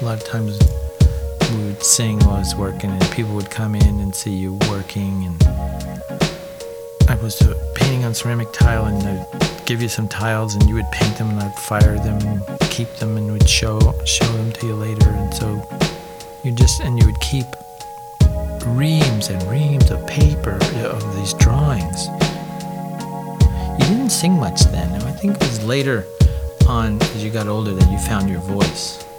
lot of times we would sing while I was working, and people would come in and see you working. And I was painting on ceramic tile, and I'd give you some tiles, and you would paint them, and I'd fire them, and keep them, and would show them to you later. And so you would keep reams and reams of paper of these drawings. You didn't sing much then. I think it was later on, as you got older, that you found your voice.